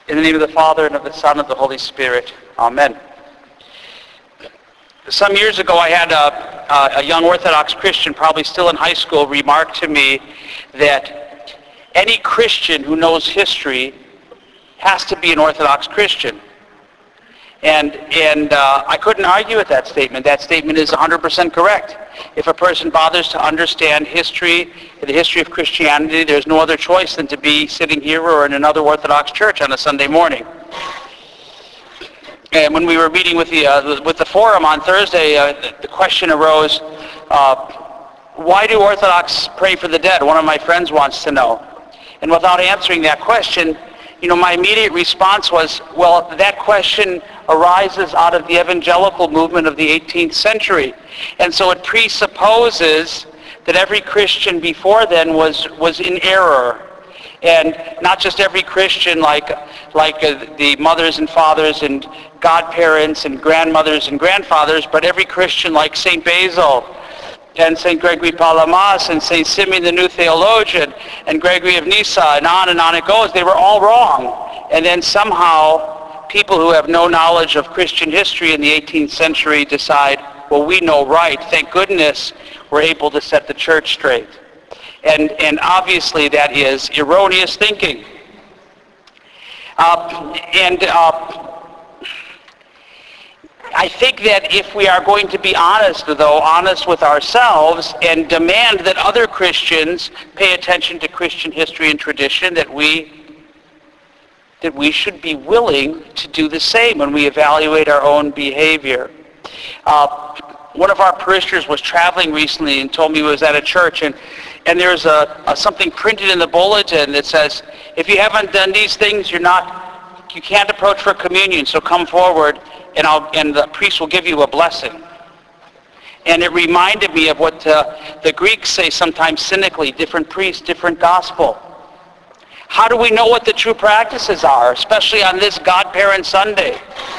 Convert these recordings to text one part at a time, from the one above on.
In the name of the Father, and of the Son, and of the Holy Spirit. Amen. Some years ago, I had a young Orthodox Christian, probably still in high school, remark to me that any Christian who knows history has to be an Orthodox Christian. And I couldn't argue with that statement. That statement is 100% correct. If a person bothers to understand history, the history of Christianity, there's no other choice than to be sitting here or in another Orthodox church on a Sunday morning. And when we were meeting with the forum on Thursday, the question arose, why do Orthodox pray for the dead? One of my friends wants to know. And without answering that question, my immediate response was, well, that question arises out of the evangelical movement of the 18th century. And so it presupposes that every Christian before then was in error. And not just every Christian like the mothers and fathers and godparents and grandmothers and grandfathers, but every Christian like St. Basil and St. Gregory Palamas and St. Simeon the New Theologian and Gregory of Nyssa, and on it goes. They were all wrong. And then somehow people who have no knowledge of Christian history in the 18th century decide, well, we know right. Thank goodness we're able to set the church straight. And obviously that is erroneous thinking. I think that if we are going to be honest with ourselves and demand that other Christians pay attention to Christian history and tradition, that we should be willing to do the same when we evaluate our own behavior. One of our parishioners was traveling recently and told me he was at a church, and there's something printed in the bulletin that says, if you haven't done these things, you can't approach for communion, so come forward and the priest will give you a blessing. And it reminded me of what the Greeks say sometimes cynically, different priest, different gospel. How do we know what the true practices are, especially on this Godparent Sunday?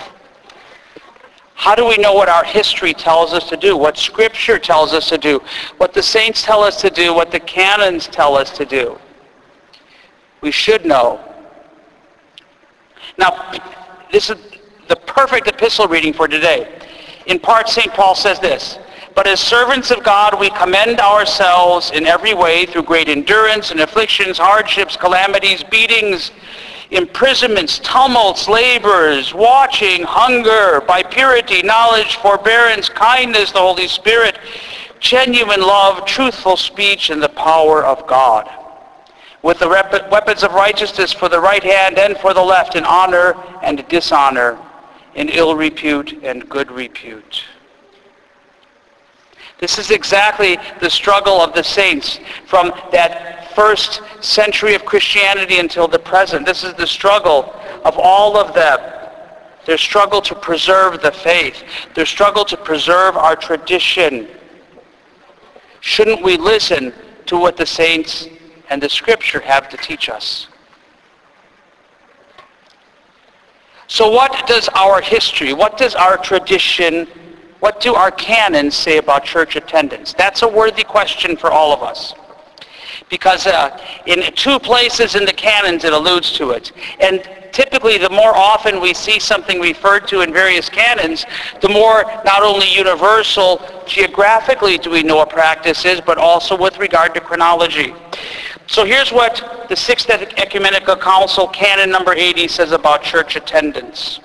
How do we know what our history tells us to do, what Scripture tells us to do, what the saints tell us to do, what the canons tell us to do? We should know. Now, this is the perfect epistle reading for today. In part, St. Paul says this, but as servants of God, we commend ourselves in every way through great endurance and afflictions, hardships, calamities, beatings, imprisonments, tumults, labors, watching, hunger, by purity, knowledge, forbearance, kindness, the Holy Spirit, genuine love, truthful speech, and the power of God. With the weapons of righteousness for the right hand and for the left, in honor and dishonor, in ill repute and good repute. This is exactly the struggle of the saints from that first century of Christianity until the present. This is the struggle of all of them. Their struggle to preserve the faith. Their struggle to preserve our tradition. Shouldn't we listen to what the saints and the Scripture have to teach us? So what does our history, what does our tradition, what do our canons say about church attendance? That's a worthy question for all of us. Because in two places in the canons it alludes to it. And typically the more often we see something referred to in various canons, the more not only universal geographically do we know a practice is, but also with regard to chronology. So here's what the Sixth Ecumenical Council, Canon number 80, says about church attendance.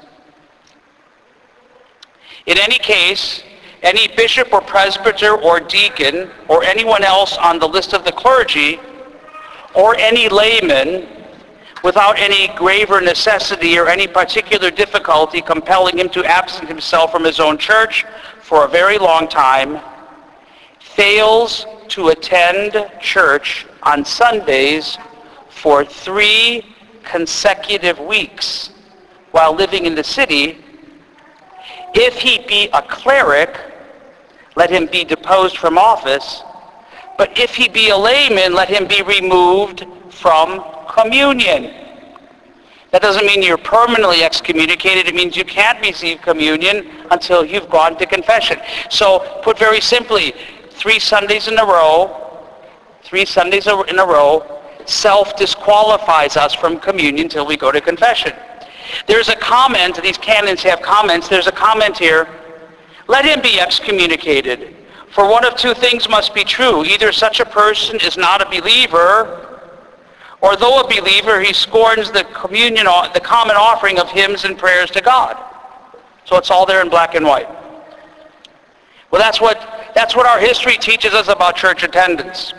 In any case, any bishop or presbyter or deacon or anyone else on the list of the clergy or any layman without any graver necessity or any particular difficulty compelling him to absent himself from his own church for a very long time fails to attend church on Sundays for 3 consecutive weeks while living in the city, if he be a cleric, let him be deposed from office, but if he be a layman, let him be removed from communion. That doesn't mean you're permanently excommunicated. It means you can't receive communion until you've gone to confession. So, put very simply, 3 Sundays in a row, self-disqualifies us from communion until we go to confession. There's a comment, these canons have comments, there's a comment here, let him be excommunicated. For one of two things must be true. Either such a person is not a believer, or though a believer, he scorns the communion, the common offering of hymns and prayers to God. So it's all there in black and white. Well, that's what our history teaches us about church attendance.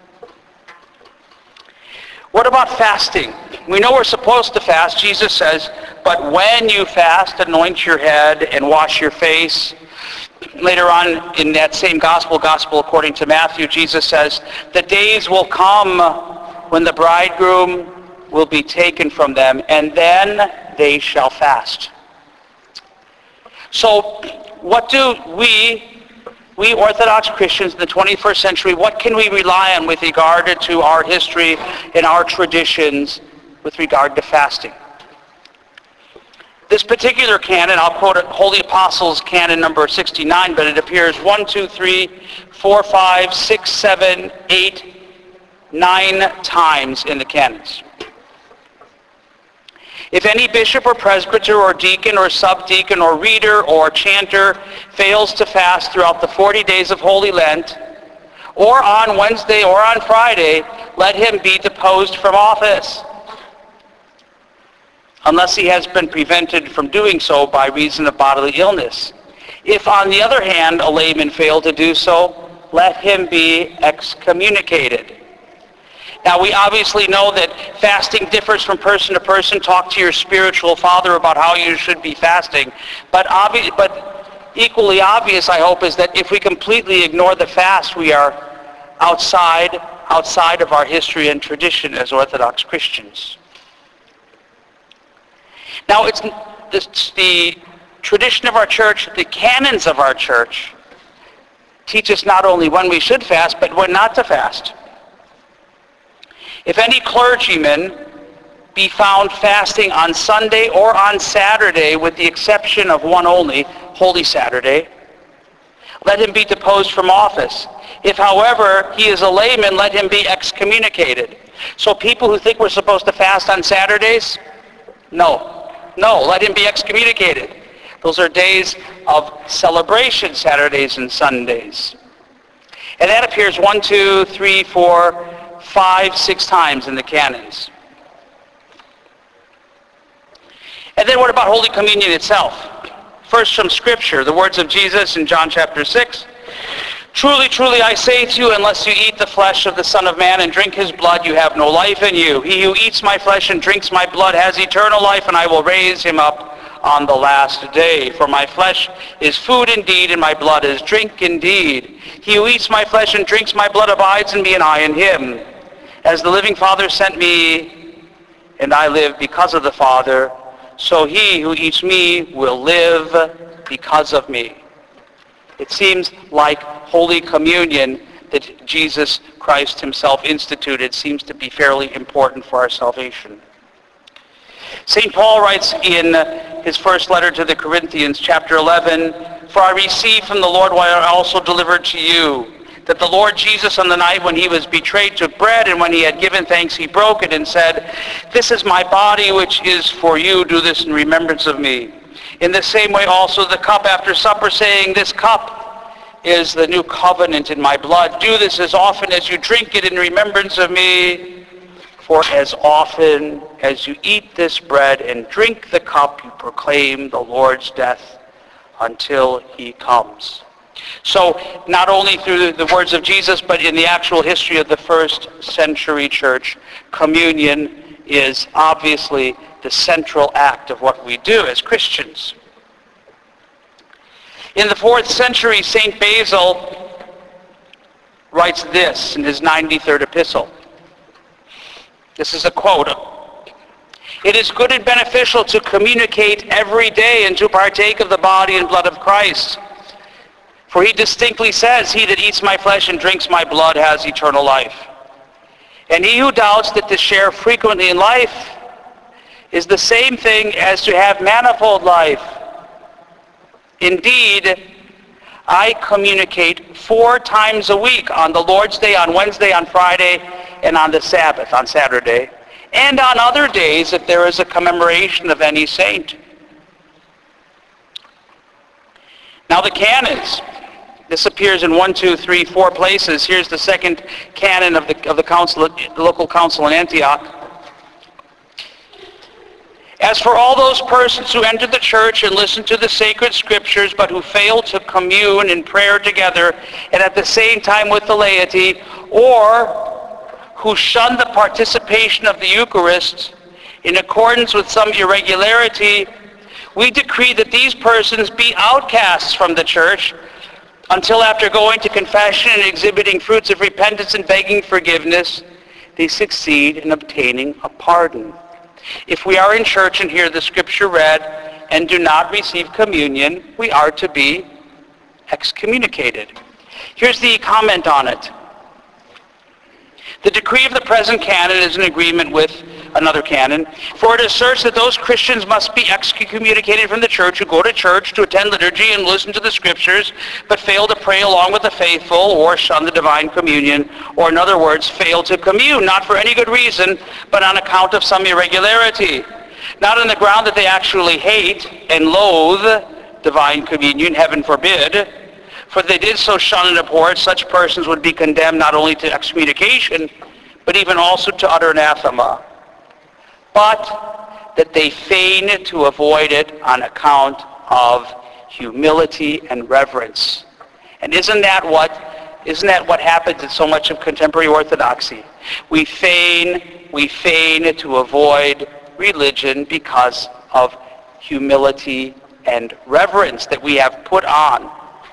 What about fasting? We know we're supposed to fast. Jesus says, but when you fast, anoint your head and wash your face. Later on in that same gospel according to Matthew, Jesus says, the days will come when the bridegroom will be taken from them, and then they shall fast. So what do we Orthodox Christians in the 21st century, what can we rely on with regard to our history and our traditions with regard to fasting? This particular canon, I'll quote it, Holy Apostles Canon number 69, but it appears 1, 2, 3, 4, 5, 6, 7, 8, 9 times in the canons. If any bishop or presbyter or deacon or subdeacon or reader or chanter fails to fast throughout the 40 days of Holy Lent, or on Wednesday or on Friday, let him be deposed from office, unless he has been prevented from doing so by reason of bodily illness. If, on the other hand, a layman fail to do so, let him be excommunicated. Now, we obviously know that fasting differs from person to person. Talk to your spiritual father about how you should be fasting. But equally obvious, I hope, is that if we completely ignore the fast, we are outside of our history and tradition as Orthodox Christians. Now, it's the tradition of our church, the canons of our church, teach us not only when we should fast, but when not to fast. If any clergyman be found fasting on Sunday or on Saturday, with the exception of one only, Holy Saturday, let him be deposed from office. If, however, he is a layman, let him be excommunicated. So people who think we're supposed to fast on Saturdays, no, let him be excommunicated. Those are days of celebration, Saturdays and Sundays. And that appears 1, 2, 3, 4, 5, 6 times in the canons. And then what about Holy Communion itself? First from Scripture, the words of Jesus in John chapter 6. Truly, truly, I say to you, unless you eat the flesh of the Son of Man and drink his blood, you have no life in you. He who eats my flesh and drinks my blood has eternal life, and I will raise him up on the last day. For my flesh is food indeed, and my blood is drink indeed. He who eats my flesh and drinks my blood abides in me, and I in him. As the living Father sent me, and I live because of the Father, so he who eats me will live because of me. It seems like Holy Communion that Jesus Christ himself instituted seems to be fairly important for our salvation. St. Paul writes in his first letter to the Corinthians, chapter 11, For I received from the Lord what I also delivered to you, that the Lord Jesus on the night when he was betrayed took bread, and when he had given thanks he broke it and said, This is my body which is for you, do this in remembrance of me. In the same way also the cup after supper, saying, This cup is the new covenant in my blood. Do this as often as you drink it in remembrance of me. For as often as you eat this bread and drink the cup, you proclaim the Lord's death until he comes. So not only through the words of Jesus, but in the actual history of the first century church, communion is obviously the central act of what we do as Christians. In the 4th century, St. Basil writes this in his 93rd epistle. This is a quote. It is good and beneficial to communicate every day and to partake of the body and blood of Christ. For he distinctly says, He that eats my flesh and drinks my blood has eternal life. And he who doubts that to share frequently in life is the same thing as to have manifold life. Indeed, I communicate 4 times a week, on the Lord's Day, on Wednesday, on Friday, and on the Sabbath, on Saturday, and on other days if there is a commemoration of any saint. Now the canons. This appears in 4 places. Here's the second canon of the council, the local council in Antioch. As for all those persons who enter the church and listen to the sacred scriptures, but who fail to commune in prayer together and at the same time with the laity, or who shun the participation of the Eucharist in accordance with some irregularity, we decree that these persons be outcasts from the church until after going to confession and exhibiting fruits of repentance and begging forgiveness, they succeed in obtaining a pardon. If we are in church and hear the scripture read and do not receive communion, we are to be excommunicated. Here's the comment on it. The decree of the present canon is in agreement with another canon, for it asserts that those Christians must be excommunicated from the church who go to church to attend liturgy and listen to the scriptures, but fail to pray along with the faithful or shun the divine communion, or in other words, fail to commune, not for any good reason, but on account of some irregularity. Not on the ground that they actually hate and loathe divine communion, heaven forbid, for if they did so shun and abhor it, such persons would be condemned not only to excommunication, but even also to utter anathema. But that they feign to avoid it on account of humility and reverence. And isn't that what happens in so much of contemporary orthodoxy? We feign to avoid religion because of humility and reverence that we have put on.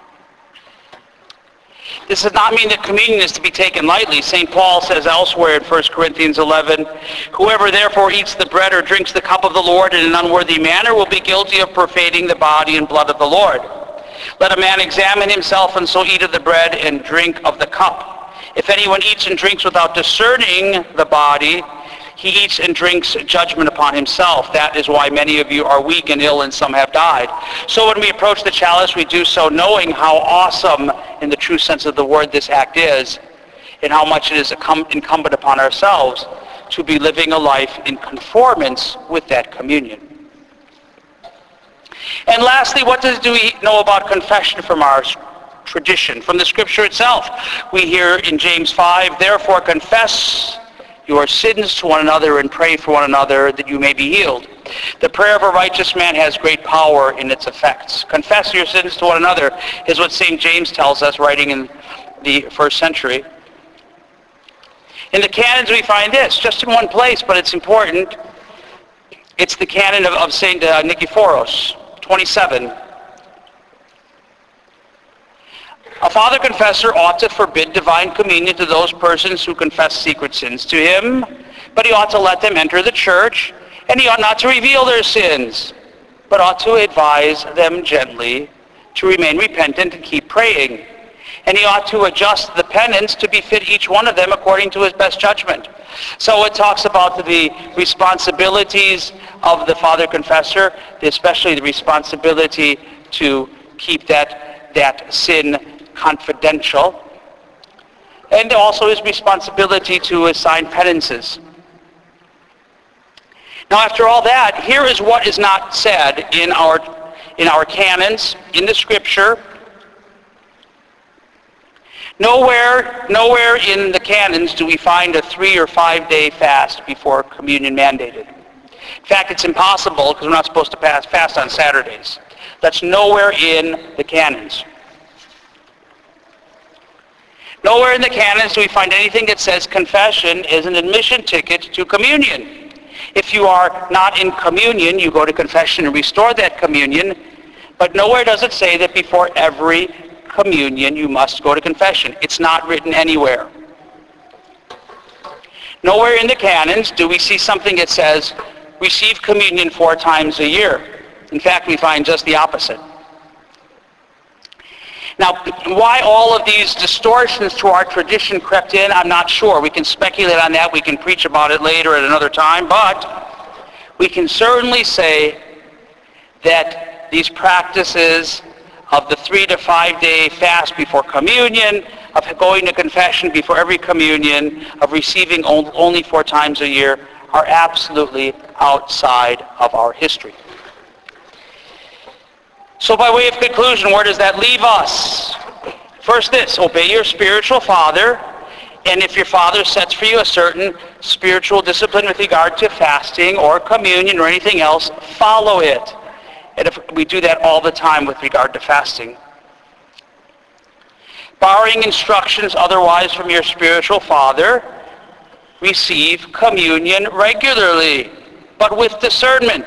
This does not mean that communion is to be taken lightly. St. Paul says elsewhere in 1 Corinthians 11, "Whoever therefore eats the bread or drinks the cup of the Lord in an unworthy manner will be guilty of profaning the body and blood of the Lord. Let a man examine himself, and so eat of the bread and drink of the cup. If anyone eats and drinks without discerning the body, he eats and drinks judgment upon himself. That is why many of you are weak and ill, and some have died." So when we approach the chalice, we do so knowing how awesome, in the true sense of the word, this act is, and how much it is incumbent upon ourselves to be living a life in conformance with that communion. And lastly, what do we know about confession from our tradition, from the scripture itself? We hear in James 5, "Therefore confess your sins to one another and pray for one another that you may be healed. The prayer of a righteous man has great power in its effects." Confess your sins to one another is what St. James tells us, writing in the 1st century. In the canons we find this, just in one place, but it's important. It's the canon of St. Nicephorus, 27. "A father confessor ought to forbid divine communion to those persons who confess secret sins to him, but he ought to let them enter the church, and he ought not to reveal their sins, but ought to advise them gently to remain repentant and keep praying. And he ought to adjust the penance to befit each one of them according to his best judgment." So it talks about the responsibilities of the father confessor, especially the responsibility to keep that sin confidential, and also his responsibility to assign penances. Now, after all that, here is what is not said in our canons, in the scripture. Nowhere in the canons do we find a 3 or 5 day fast before communion mandated. In fact, it's impossible because we're not supposed to fast on Saturdays. That's nowhere in the canons. Nowhere in the canons do we find anything that says confession is an admission ticket to communion. If you are not in communion, you go to confession and restore that communion, but nowhere does it say that before every communion you must go to confession. It's not written anywhere. Nowhere in the canons do we see something that says receive communion 4 times a year. In fact, we find just the opposite. Now, why all of these distortions to our tradition crept in, I'm not sure. We can speculate on that. We can preach about it later at another time. But we can certainly say that these practices of the 3 to 5 day fast before communion, of going to confession before every communion, of receiving only 4 times a year, are absolutely outside of our history. So by way of conclusion, where does that leave us? First this, obey your spiritual father, and if your father sets for you a certain spiritual discipline with regard to fasting or communion or anything else, follow it. And if we do that all the time with regard to fasting. Borrowing instructions otherwise from your spiritual father, receive communion regularly, but with discernment.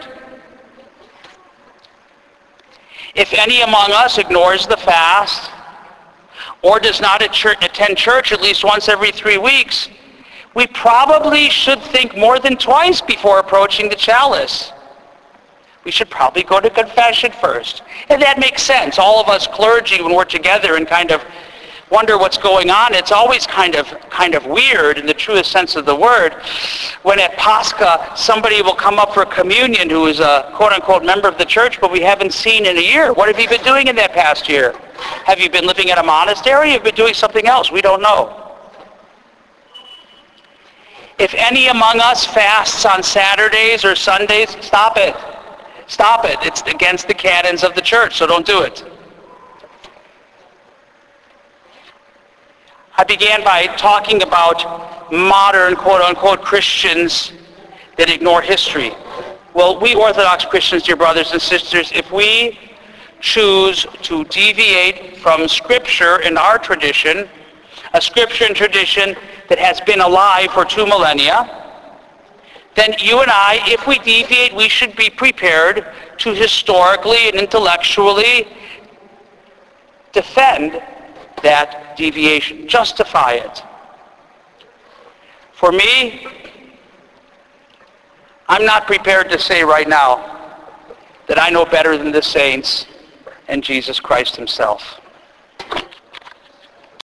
If any among us ignores the fast, or does not attend church at least once every 3 weeks, we probably should think more than twice before approaching the chalice. We should probably go to confession first. And that makes sense. All of us clergy, when we're together and kind of wonder what's going on, it's always kind of weird in the truest sense of the word when at Pascha somebody will come up for communion who is a quote-unquote member of the church but we haven't seen in a year. What have you been doing in that past year? Have you been living at a monastery? Have you been doing something else? We don't know. If any among us fasts on Saturdays or Sundays, stop it. Stop it. It's against the canons of the church, so don't do it. I began by talking about modern, quote-unquote, Christians that ignore history. Well, we Orthodox Christians, dear brothers and sisters, if we choose to deviate from Scripture and our tradition, a Scripture and tradition that has been alive for 2 millennia, then you and I, if we deviate, we should be prepared to historically and intellectually defend that deviation, justify it. For me, I'm not prepared to say right now that I know better than the saints and Jesus Christ himself.